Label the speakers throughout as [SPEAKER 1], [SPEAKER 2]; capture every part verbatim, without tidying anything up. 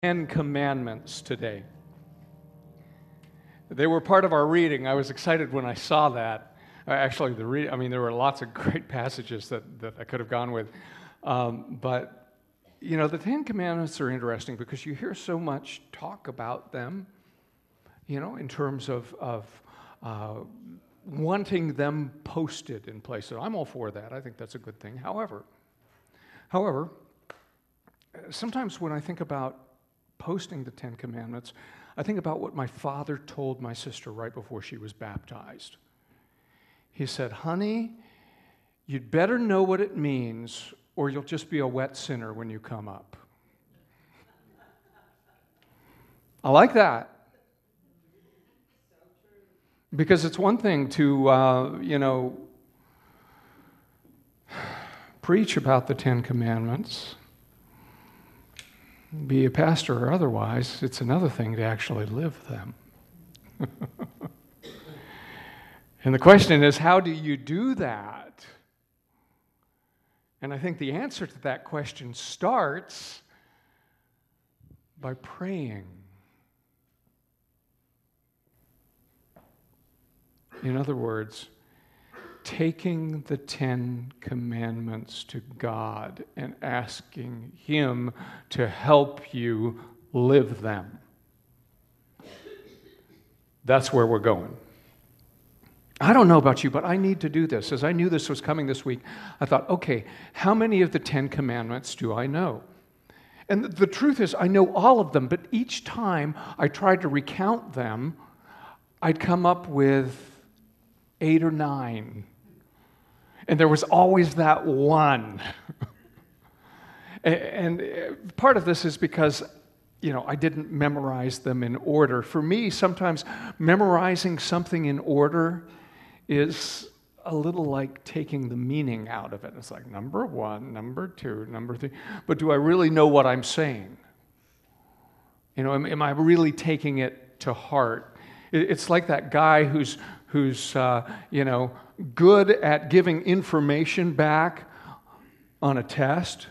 [SPEAKER 1] Ten Commandments today. They were part of our reading. I was excited when I saw that. Uh, actually, the read, I mean, there were lots of great passages that, that I could have gone with. Um, but, you know, the Ten Commandments are interesting because you hear so much talk about them, you know, in terms of, of uh, wanting them posted in places. I'm all for that. I think that's a good thing. However, however, sometimes when I think about posting the Ten Commandments, I think about what my father told my sister right before she was baptized. He said, honey, you'd better know what it means or you'll just be a wet sinner when you come up. I like that. Because it's one thing to, uh, you know, preach about the Ten Commandments, be a pastor or otherwise. It's another thing to actually live them. And the question is, how do you do that? And I think the answer to that question starts by praying. In other words, taking the Ten Commandments to God and asking Him to help you live them. That's where we're going. I don't know about you, but I need to do this. As I knew this was coming this week, I thought, okay, how many of the Ten Commandments do I know? And the truth is, I know all of them, but each time I tried to recount them, I'd come up with eight or nine. And there was always that one. And part of this is because, you know, I didn't memorize them in order. For me, sometimes memorizing something in order is a little like taking the meaning out of it. It's like number one, number two, number three. But do I really know what I'm saying? You know, am, am I really taking it to heart? It's like that guy who's who's, uh, you know, good at giving information back on a test,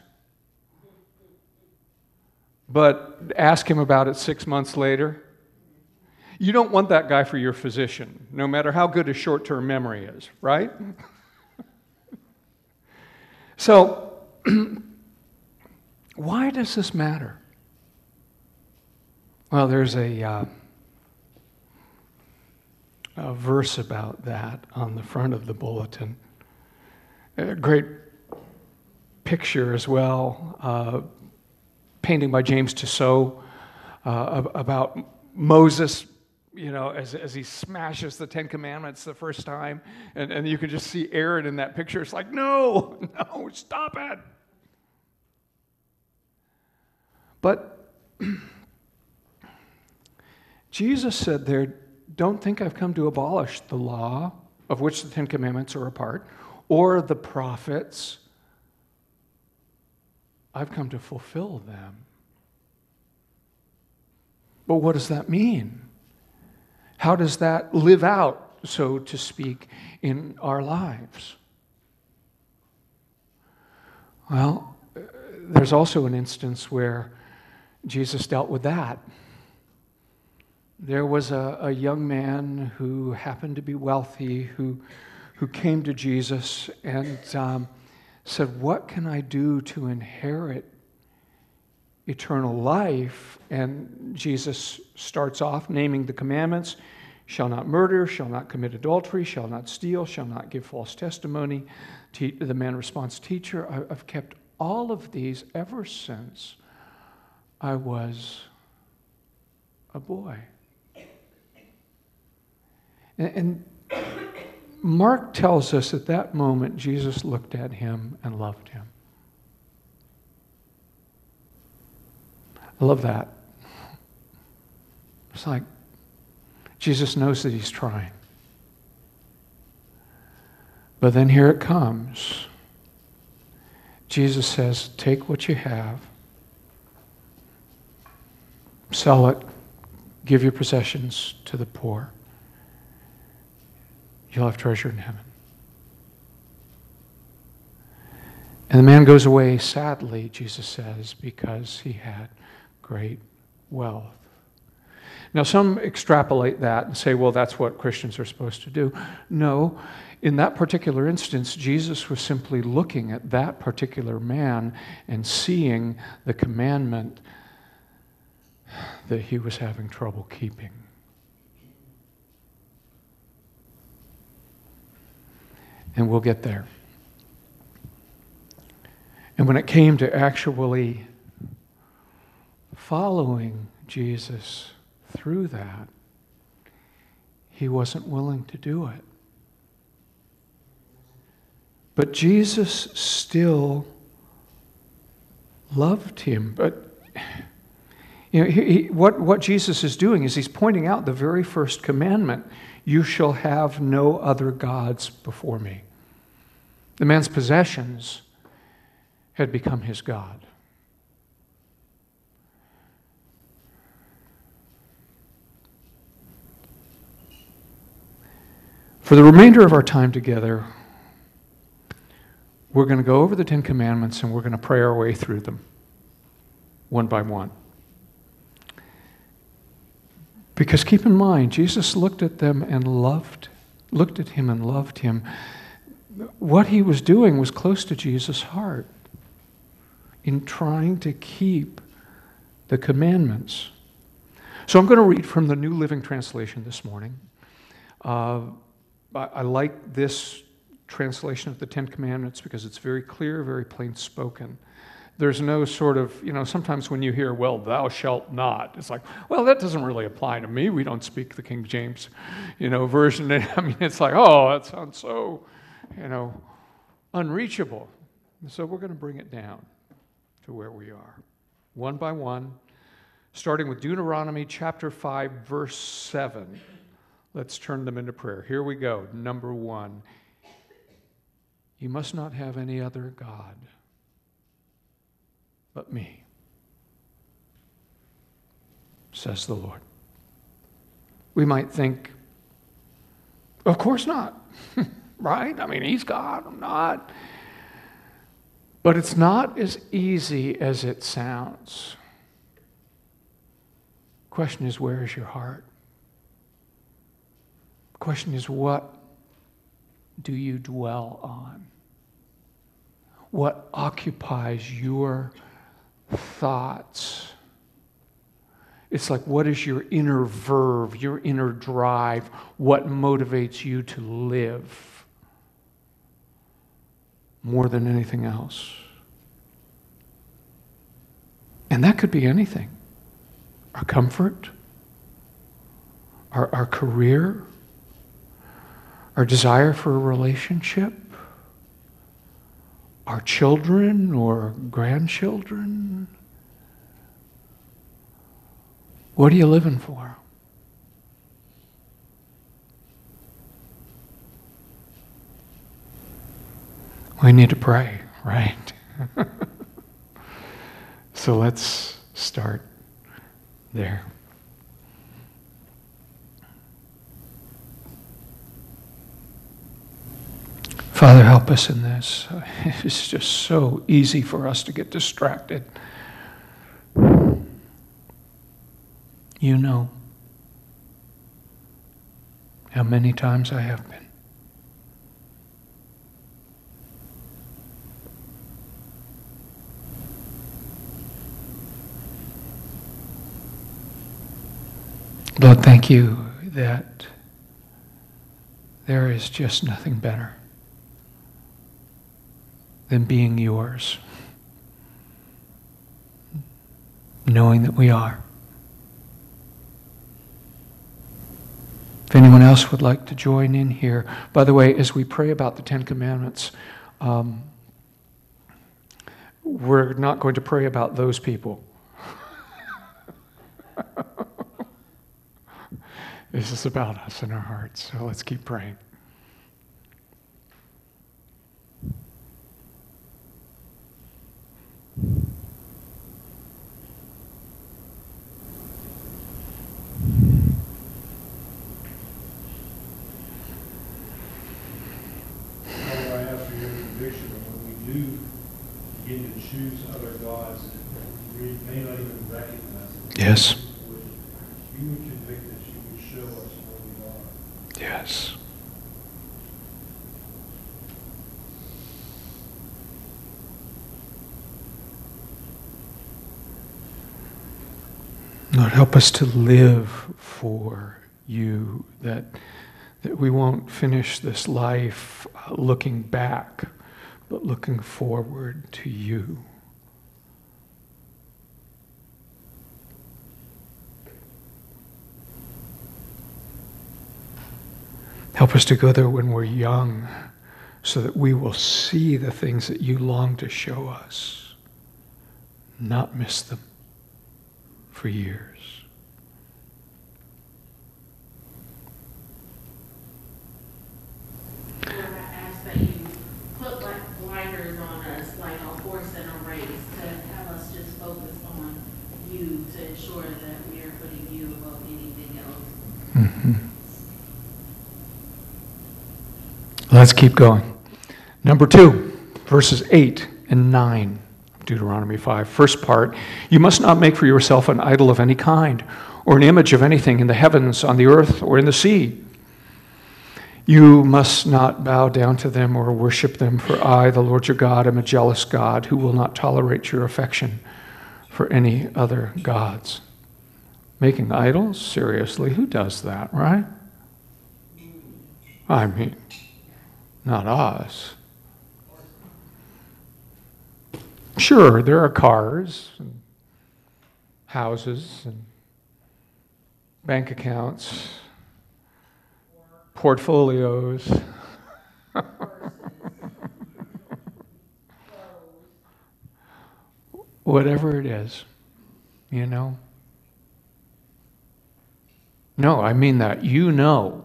[SPEAKER 1] but ask him about it six months later. You don't want that guy for your physician, no matter how good his short-term memory is, right? So, why does this matter? Well, there's a... Uh, A verse about that on the front of the bulletin. A great picture as well, uh, painting by James Tissot uh, about Moses, you know, as, as he smashes the Ten Commandments the first time, and, and you can just see Aaron in that picture. It's like, no, no, stop it. But Jesus said there, don't think I've come to abolish the law, of which the Ten Commandments are a part, or the prophets. I've come to fulfill them. But what does that mean? How does that live out, so to speak, in our lives? Well, there's also an instance where Jesus dealt with that. There was a, a young man who happened to be wealthy, who, who came to Jesus and um, said, what can I do to inherit eternal life? And Jesus starts off naming the commandments: shall not murder, shall not commit adultery, shall not steal, shall not give false testimony. Te- the man responds, teacher, I, I've kept all of these ever since I was a boy. And Mark tells us at that moment, Jesus looked at him and loved him. I love that. It's like Jesus knows that he's trying. But then here it comes. Jesus says, take what you have, sell it, give your possessions to the poor. You'll have treasure in heaven. And the man goes away sadly, Jesus says, because he had great wealth. Now, some extrapolate that and say, well, that's what Christians are supposed to do. No, in that particular instance, Jesus was simply looking at that particular man and seeing the commandment that he was having trouble keeping. And we'll get there. And when it came to actually following Jesus through that, he wasn't willing to do it. But Jesus still loved him. But you know, he, he, what, what Jesus is doing is he's pointing out the very first commandment: you shall have no other gods before me. The man's possessions had become his God. For the remainder of our time together, we're going to go over the Ten Commandments and we're going to pray our way through them, one by one. Because keep in mind, Jesus looked at them and loved, looked at him and loved him. What he was doing was close to Jesus' heart in trying to keep the commandments. So I'm going to read from the New Living Translation this morning. Uh, I, I like this translation of the Ten Commandments because it's very clear, very plain spoken. There's no sort of, you know, sometimes when you hear, well, thou shalt not, it's like, well, that doesn't really apply to me. We don't speak the King James, you know, version. I mean, it's like, oh, that sounds so, you know, unreachable. So we're going to bring it down to where we are, one by one, starting with Deuteronomy chapter five, verse seven. Let's turn them into prayer. Here we go. Number one. You must not have any other God but me, says the Lord. We might think, of course not, right? I mean, he's God, I'm not. But it's not as easy as it sounds. Question is, where is your heart? Question is, what do you dwell on? What occupies your thoughts? It's like, what is your inner verve, your inner drive? What motivates you to live more than anything else? And that could be anything. Our comfort, our, our career, our desire for a relationship, our children or grandchildren. What are you living for? We need to pray, right? So let's start there. Father, help us in this. It's just so easy for us to get distracted. You know how many times I have been. Lord, thank you that there is just nothing better than being yours, knowing that we are. If anyone else would like to join in here, by the way, as we pray about the Ten Commandments, um, we're not going to pray about those people. This is about us and our hearts, so let's keep praying.
[SPEAKER 2] Begin to choose other gods that we may not even recognize them.
[SPEAKER 1] Yes.
[SPEAKER 2] You would convict us, you would show us where we are.
[SPEAKER 1] Yes. Lord, help us to live for you, that, that we won't finish this life uh, looking back, but looking forward to you. Help us to go there when we're young, so that we will see the things that you long to show us, not miss them for years.
[SPEAKER 3] Lord, I ask that you put like blinders on us, like a horse in a race, to have us just focus on you, to ensure that we are putting you above anything else.
[SPEAKER 1] Mm-hmm. Let's keep going. Number two, verses eight and nine, Deuteronomy five. First part, you must not make for yourself an idol of any kind, or an image of anything in the heavens, on the earth, or in the sea. You must not bow down to them or worship them, for I, the Lord your God, am a jealous God who will not tolerate your affection for any other gods. Making idols? Seriously, who does that, right? I mean, not us. Sure, there are cars and houses and bank accounts, portfolios. Whatever it is, you know. No, I mean that. You know.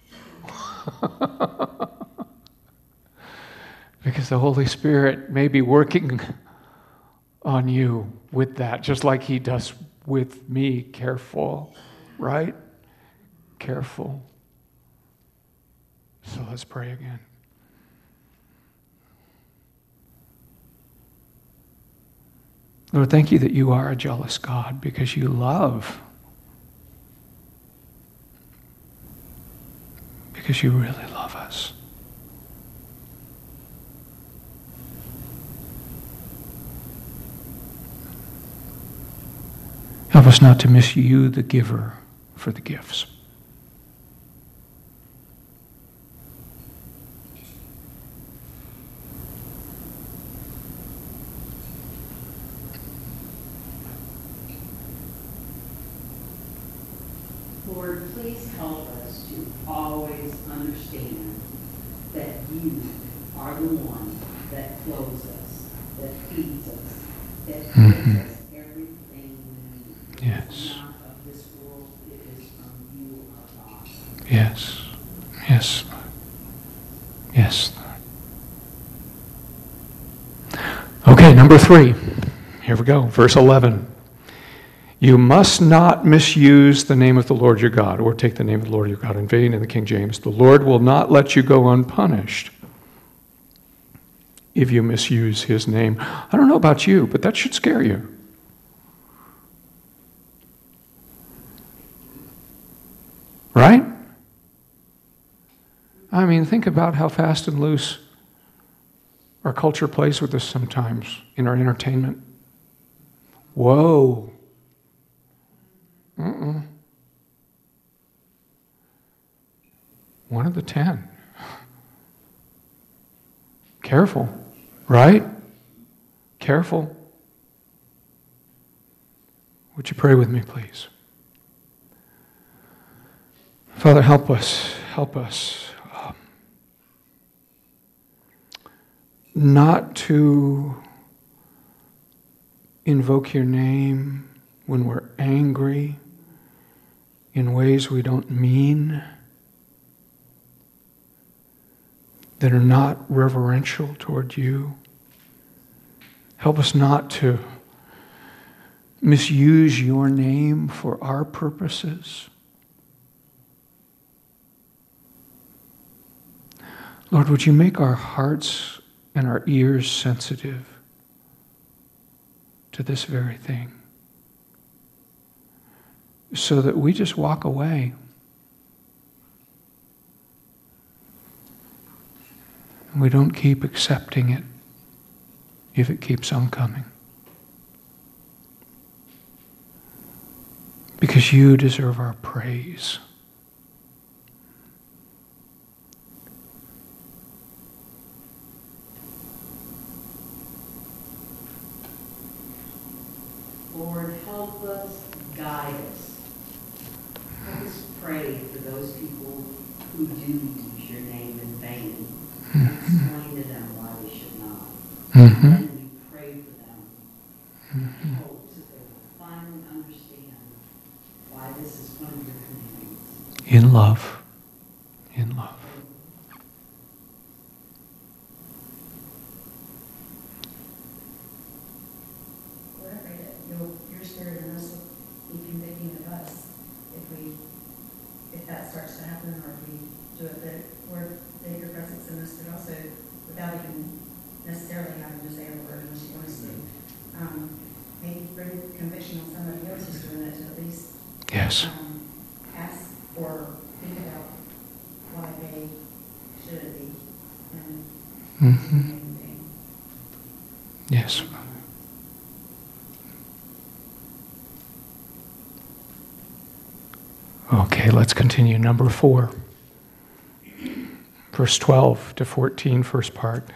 [SPEAKER 1] Because the Holy Spirit may be working on you with that, just like he does with me. Careful, right? Careful. So let's pray again. Lord, thank you that you are a jealous God, because you love. Because you really love us. Help us not to miss you, the giver, for the gifts.
[SPEAKER 4] Lord, please help us to always understand that you are the one that clothes us, that feeds us, that gives
[SPEAKER 1] Mm-hmm.
[SPEAKER 4] us everything we need.
[SPEAKER 1] Yes.
[SPEAKER 4] It's not of this world, it is from you, our God.
[SPEAKER 1] Yes. Yes, Lord. Yes, Lord. Okay, number three. Here we go. Verse eleven. You must not misuse the name of the Lord your God, or take the name of the Lord your God in vain in the King James. The Lord will not let you go unpunished if you misuse his name. I don't know about you, but that should scare you. Right? I mean, think about how fast and loose our culture plays with this sometimes in our entertainment. Whoa. Mm-mm. One of the ten. Careful, right? Careful. Would you pray with me, please? Father, help us, help us um, not to invoke your name when we're angry in ways we don't mean, that are not reverential toward you. Help us not to misuse your name for our purposes. Lord, would you make our hearts and our ears sensitive to this very thing? so that we just walk away. And we don't keep accepting it if it keeps on coming. Because you deserve our praise.
[SPEAKER 4] Lord, help us, guide us. Help us pray for those people who do use your name in vain. Mm-hmm. Explain to them why they should not. Mm-hmm. And we pray for them. Mm-hmm. Hope that they will finally understand why this is one of your commandments.
[SPEAKER 1] In love. In love.
[SPEAKER 5] Your spirit in us will be convicting of us if we, if that starts to happen, or if we do it, that Lord, that your presence in us, but also without even necessarily having to say a word unless you want us to, um, maybe bring conviction on somebody else who's doing it, to at least
[SPEAKER 1] yes.
[SPEAKER 5] um, ask or think about why they should be and
[SPEAKER 1] mm-hmm.
[SPEAKER 5] anything.
[SPEAKER 1] Yes. Okay, let's continue. Number four. Verse twelve to fourteen, first part.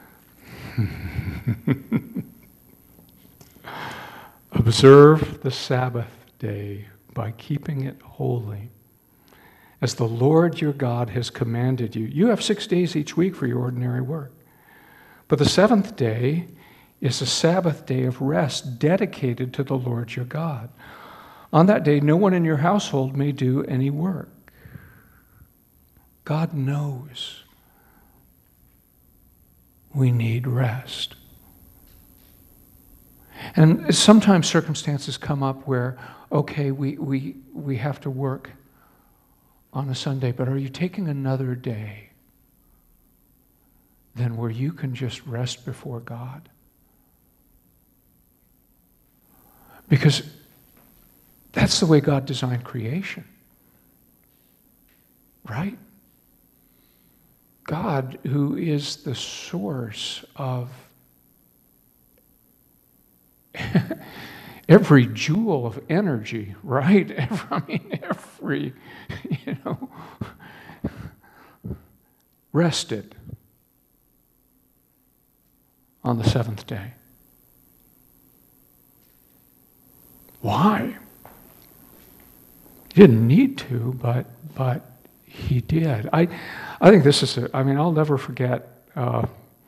[SPEAKER 1] Observe the Sabbath day by keeping it holy, as the Lord your God has commanded you. You have six days each week for your ordinary work. But the seventh day is a Sabbath day of rest dedicated to the Lord your God. On that day, no one in your household may do any work. God knows we need rest. And sometimes circumstances come up where, okay, we, we, we have to work on a Sunday, but are you taking another day then where you can just rest before God? Because that's the way God designed creation, right? God, who is the source of every joule of energy, right? Every, I mean, every, you know, rested on the seventh day. Why? He didn't need to, but but he did. I I think this is a, I mean, I'll never forget, uh,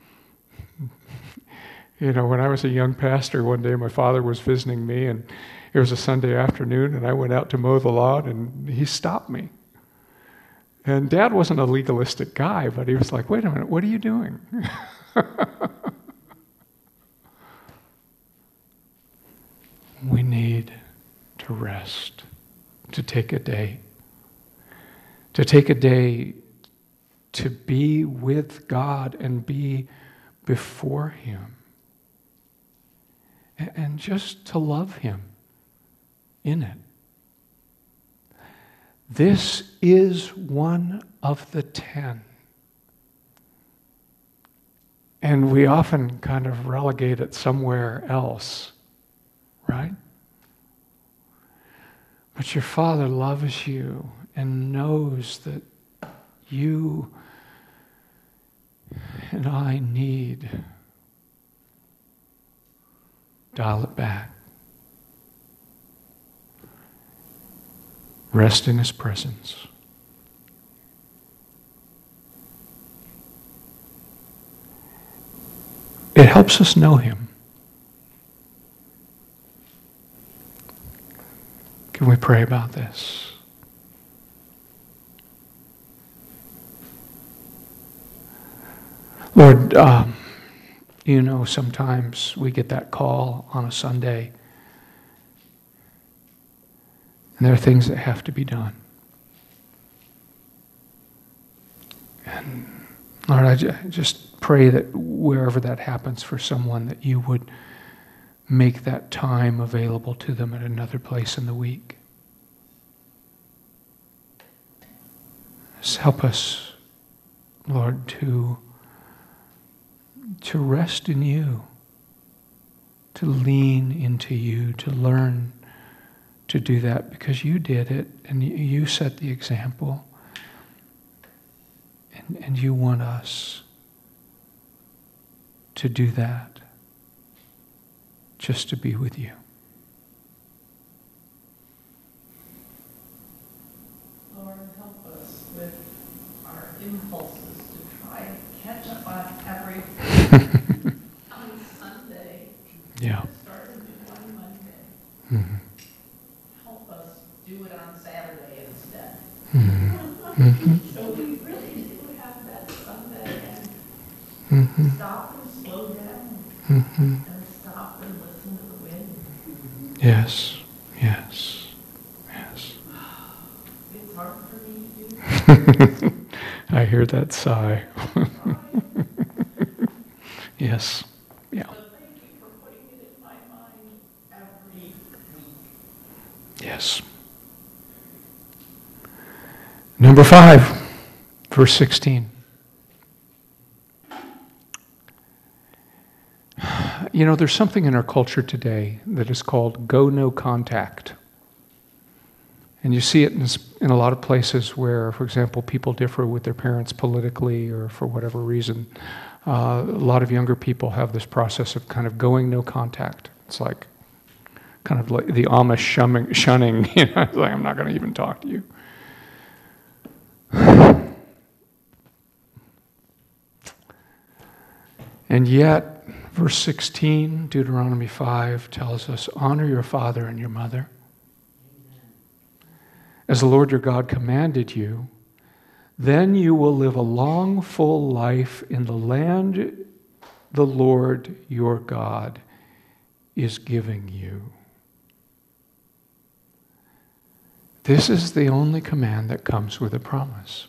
[SPEAKER 1] you know, when I was a young pastor, one day my father was visiting me, and it was a Sunday afternoon, and I went out to mow the lawn, and he stopped me. And Dad wasn't a legalistic guy, but he was like, wait a minute, what are you doing? We need to rest, to take a day, to take a day to be with God and be before Him, and just to love Him in it. This is one of the ten. And we often kind of relegate it somewhere else, right? But your Father loves you and knows that you and I need. Dial it back. Rest in His presence. It helps us know Him. Can we pray about this? Lord, um, you know, sometimes we get that call on a Sunday, and there are things that have to be done. And Lord, I just pray that wherever that happens for someone, that you would make that time available to them at another place in the week. Just help us, Lord, to, to rest in you, to lean into you, to learn to do that because you did it and you set the example. And, and you want us to do that, just to be with you.
[SPEAKER 6] Lord, help us with our impulses to try and catch up on everything on Sunday.
[SPEAKER 1] Yeah.
[SPEAKER 6] Started with one Monday.
[SPEAKER 1] Mm-hmm.
[SPEAKER 6] Help us do it on Saturday instead.
[SPEAKER 1] Mm-hmm. Mm-hmm.
[SPEAKER 6] So we really do have that Sunday
[SPEAKER 1] Mm-hmm.
[SPEAKER 6] and stop and slow down
[SPEAKER 1] Mm-hmm.
[SPEAKER 6] and stop and listen to the wind.
[SPEAKER 1] Yes, yes, yes.
[SPEAKER 6] It's hard for me to do.
[SPEAKER 1] I hear that sigh. Yes, yeah.
[SPEAKER 6] But thank you for putting it in my mind every week.
[SPEAKER 1] Yes. Number five, verse sixteen. You know, there's something in our culture today that is called go no contact. And you see it in, in a lot of places where, for example, people differ with their parents politically or for whatever reason. Uh, a lot of younger people have this process of kind of going no contact. It's like kind of like the Amish shunning, shunning you know, it's like I'm not going to even talk to you. And yet, verse sixteen, Deuteronomy five, tells us, honor your father and your mother, as the Lord your God commanded you. Then you will live a long, full life in the land the Lord your God is giving you. This is the only command that comes with a promise.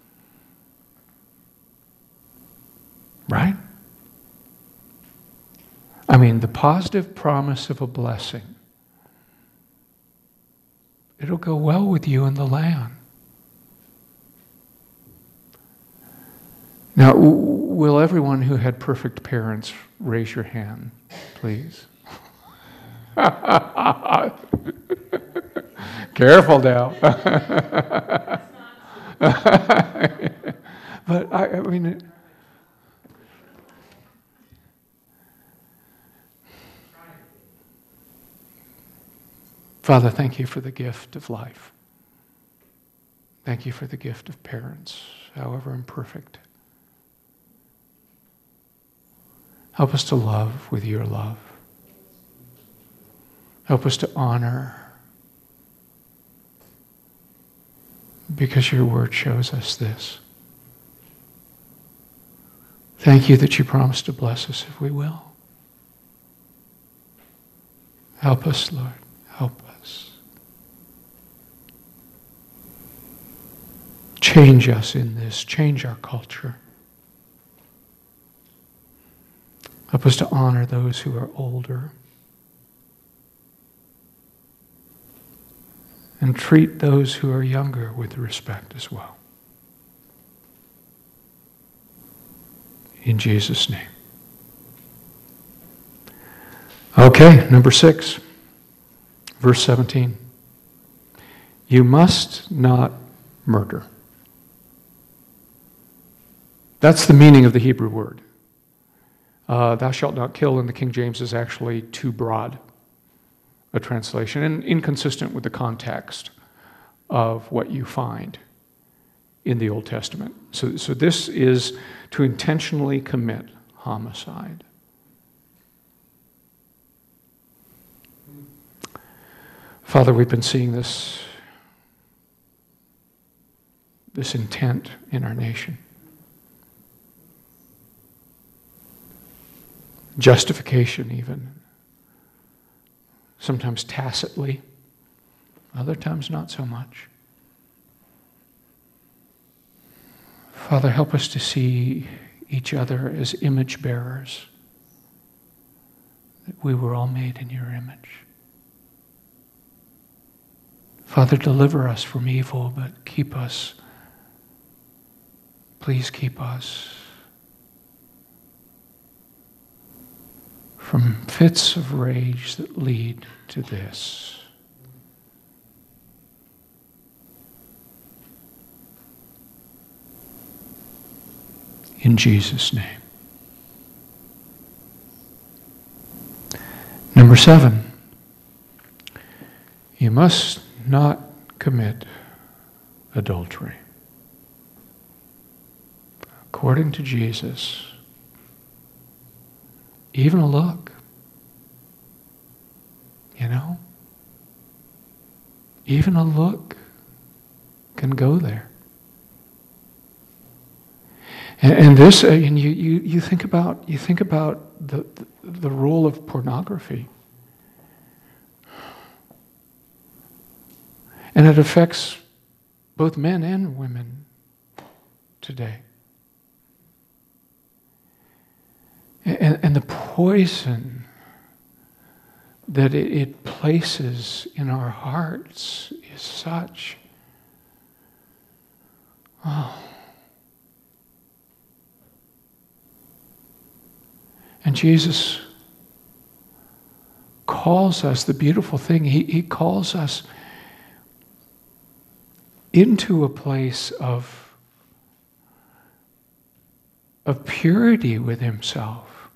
[SPEAKER 1] Right? I mean, the positive promise of a blessing. It'll go well with you in the land. Now, will everyone who had perfect parents raise your hand, please? Careful now. But I, I mean... It, Father, thank you for the gift of life. Thank you for the gift of parents, however imperfect. Help us to love with your love. Help us to honor, because your word shows us this. Thank you that you promise to bless us if we will. Help us, Lord. Help us. Change us in this. Change our culture. Help us to honor those who are older. And treat those who are younger with respect as well. In Jesus' name. Okay, number six. Verse seventeen, you must not murder. That's the meaning of the Hebrew word. Uh, thou shalt not kill in the King James is actually too broad a translation and inconsistent with the context of what you find in the Old Testament. So, so this is to intentionally commit homicide. Father, we've been seeing this, this intent in our nation. Justification even. Sometimes tacitly, other times not so much. Father, help us to see each other as image bearers, that we were all made in your image. Father, deliver us from evil, but keep us please keep us from fits of rage that lead to this. In Jesus' name. Number seven, you must not commit adultery. According to Jesus, even a look, you know, even a look can go there. And, and this, and you, you, you think about you think about the, the the role of pornography, and it affects both men and women today. And, and the poison that it, it places in our hearts is such. Oh. And Jesus calls us, the beautiful thing, he, he calls us into a place of, of purity with himself.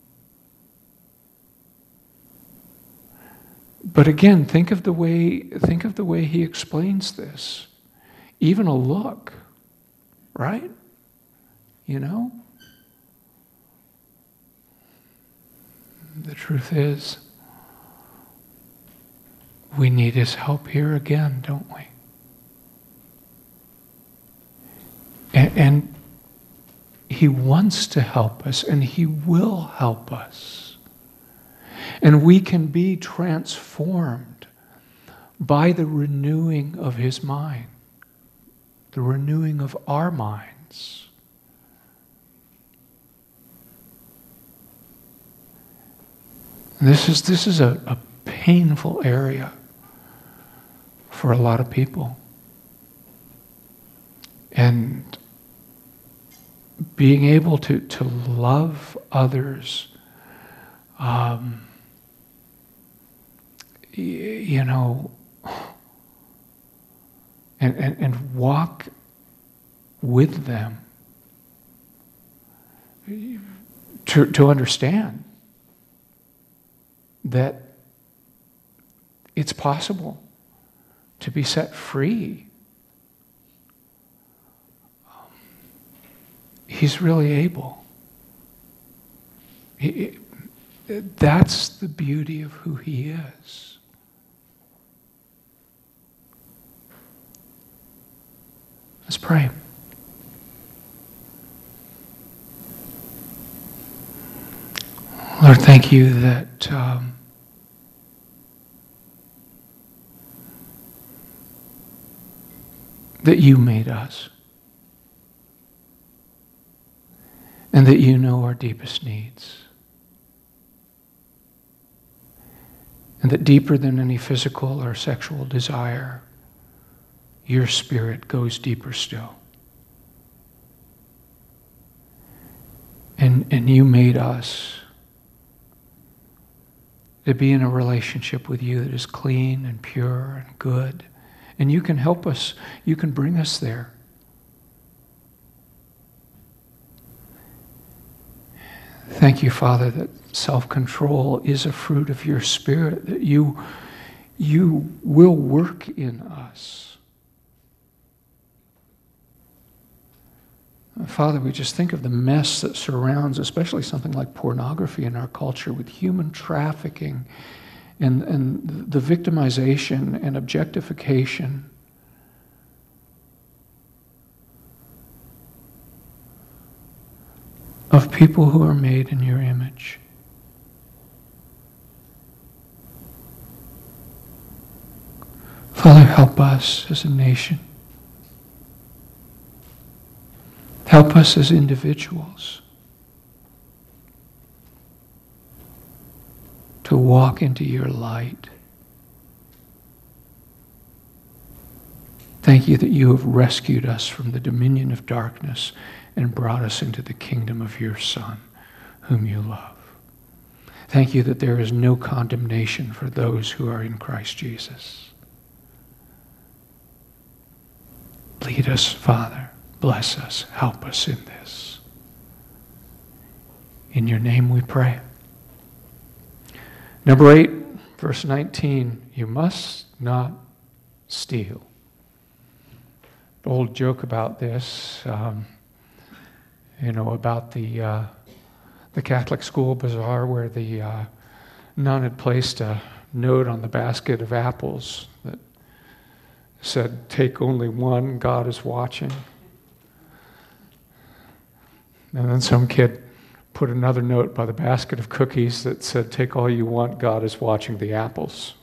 [SPEAKER 1] But again, think of the way, think of the way he explains this. Even a look, right? You know? The truth is, we need his help here again, don't we? And, and he wants to help us, and he will help us. And we can be transformed by the renewing of his mind, the renewing of our minds. This is this is a, a painful area for a lot of people. And being able to, to love others, um, y- you know, and, and, and walk with them to, to understand that it's possible to be set free. He's really able. He, that's the beauty of who he is. Let's pray. Lord, thank you that um, that you made us, and that you know our deepest needs, and that deeper than any physical or sexual desire, your spirit goes deeper still. And, and you made us to be in a relationship with you that is clean and pure and good. And you can help us. You can bring us there. Thank you, Father, that self-control is a fruit of your Spirit, that you, you will work in us. Father, we just think of the mess that surrounds, especially something like pornography in our culture, with human trafficking and, and the victimization and objectification of people who are made in your image. Father, help us as a nation. Help us as individuals to walk into your light. Thank you that you have rescued us from the dominion of darkness and brought us into the kingdom of your Son, whom you love. Thank you that there is no condemnation for those who are in Christ Jesus. Lead us, Father. Bless us. Help us in this. In your name we pray. Number eight, verse nineteen, you must not steal. The old joke about this, um, you know, about the uh, the Catholic school bazaar where the uh, nun had placed a note on the basket of apples that said, "Take only one, God is watching." And then some kid put another note by the basket of cookies that said, "Take all you want, God is watching the apples."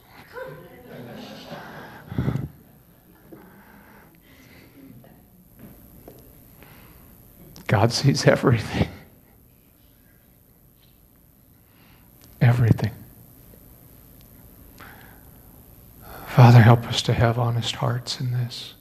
[SPEAKER 1] God sees everything. Everything. Father, help us to have honest hearts in this.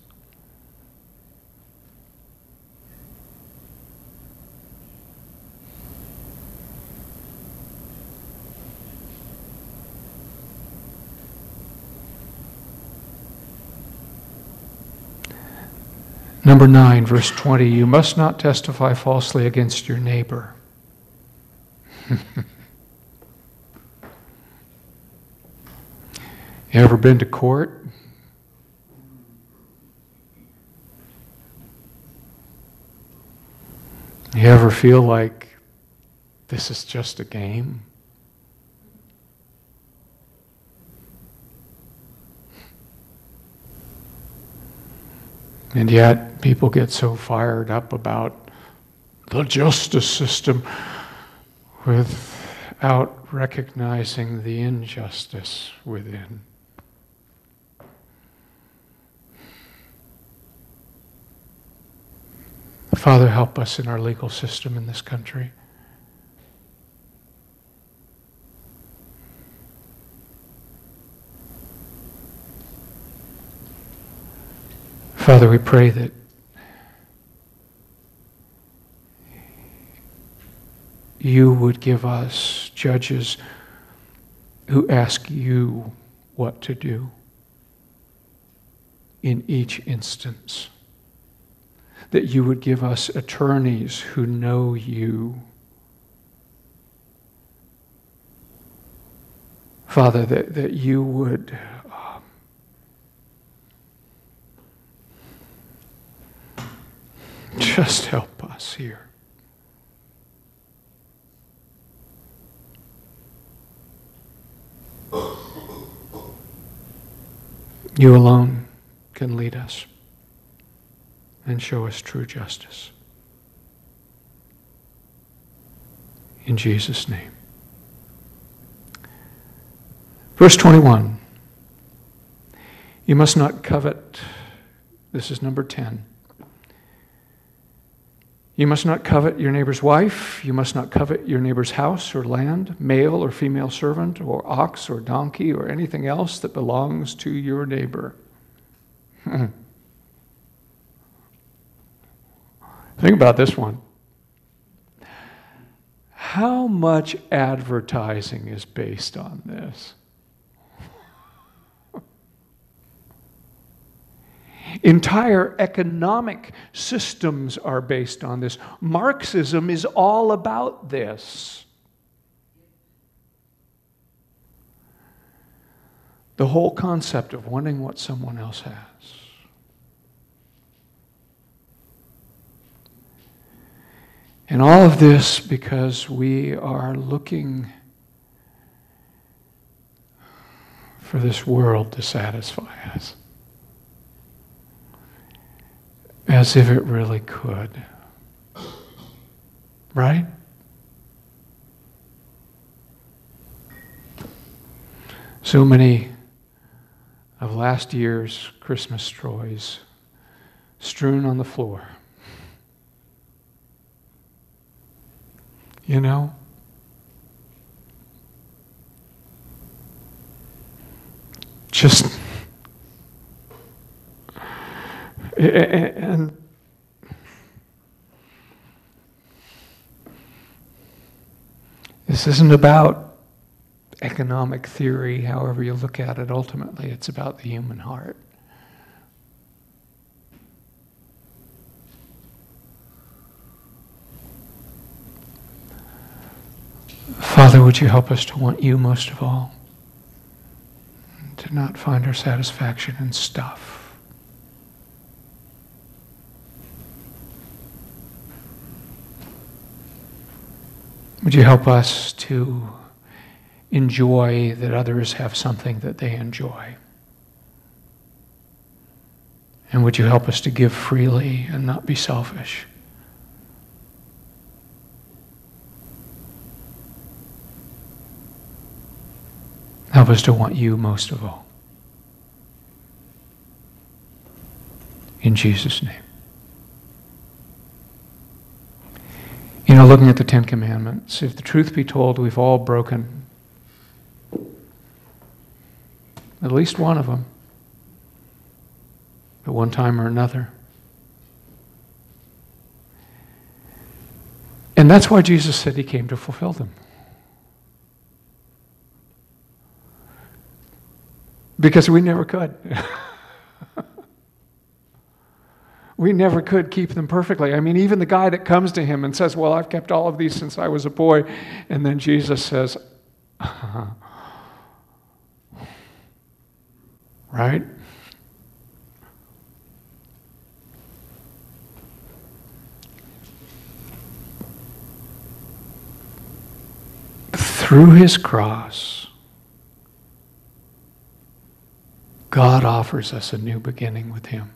[SPEAKER 1] Number nine, verse twenty, you must not testify falsely against your neighbor. You ever been to court? You ever feel like this is just a game? And yet, people get so fired up about the justice system without recognizing the injustice within. Father, help us in our legal system in this country. Father, we pray that you would give us judges who ask you what to do in each instance. That you would give us attorneys who know you. Father, that, that you would um, just help us here. You alone can lead us and show us true justice. In Jesus' name. Verse twenty-one. You must not covet. This is number ten. You must not covet your neighbor's wife. You must not covet your neighbor's house or land, male or female servant, or ox or donkey, or anything else that belongs to your neighbor. Think about this one. How much advertising is based on this? Entire economic systems are based on this. Marxism is all about this. The whole concept of wanting what someone else has. And all of this because we are looking for this world to satisfy us. As if it really could. Right? So many of last year's Christmas toys strewn on the floor. You know? Just and This isn't about economic theory, however you look at it. Ultimately, it's about the human heart. Father, would you help us to want you most of all? To not find our satisfaction in stuff. Would you help us to enjoy that others have something that they enjoy? And would you help us to give freely and not be selfish? Help us to want you most of all. In Jesus' name. You know, looking at the Ten Commandments, if the truth be told, we've all broken at least one of them at one time or another. And that's why Jesus said he came to fulfill them. Because we never could. We never could keep them perfectly. I mean, even the guy that comes to him and says, well, I've kept all of these since I was a boy. And then Jesus says, right? Through his cross, God offers us a new beginning with him.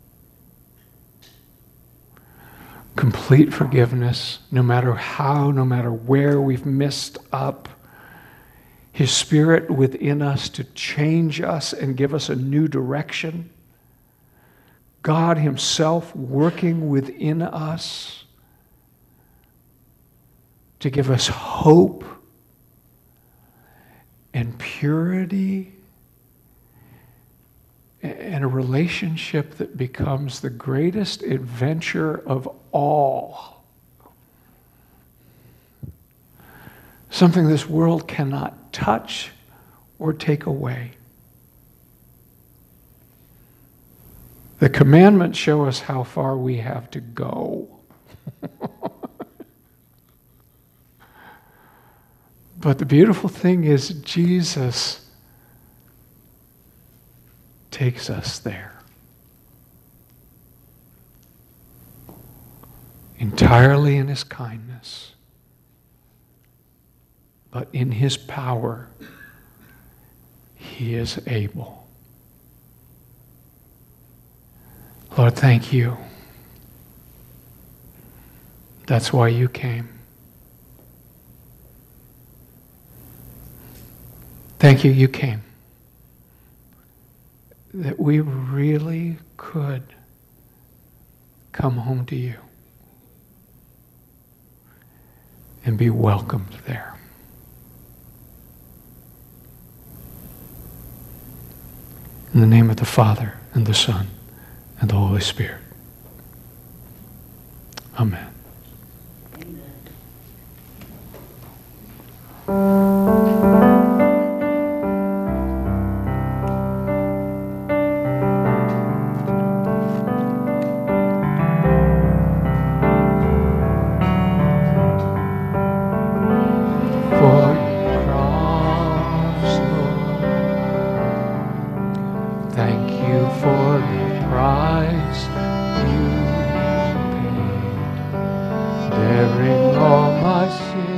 [SPEAKER 1] Complete forgiveness, no matter how, no matter where we've messed up. His Spirit within us to change us and give us a new direction. God himself working within us to give us hope and purity and a relationship that becomes the greatest adventure of all. Something this world cannot touch or take away. The commandments show us how far we have to go. But the beautiful thing is Jesus takes us there. Entirely in his kindness, but in his power, he is able. Lord, thank you. That's why you came. Thank you, you came. That we really could come home to you and be welcomed there. In the name of the Father, and the Son, and the Holy Spirit. Amen. Bearing all my sins.